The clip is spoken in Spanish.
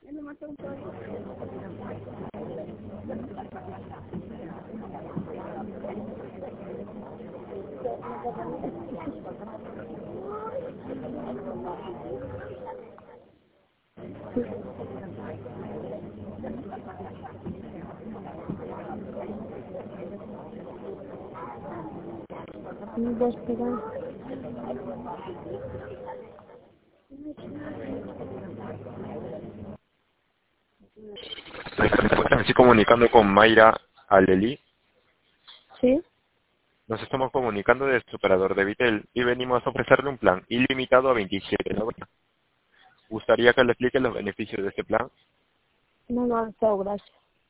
Voy a esperar. Me estoy comunicando con Mayra Aleli. ¿Sí? Nos estamos comunicando de su operador de Vitel y venimos a ofrecerle un plan ilimitado a 27 horas. ¿Gustaría que le explique los beneficios de este plan? No, no, chao, gracias.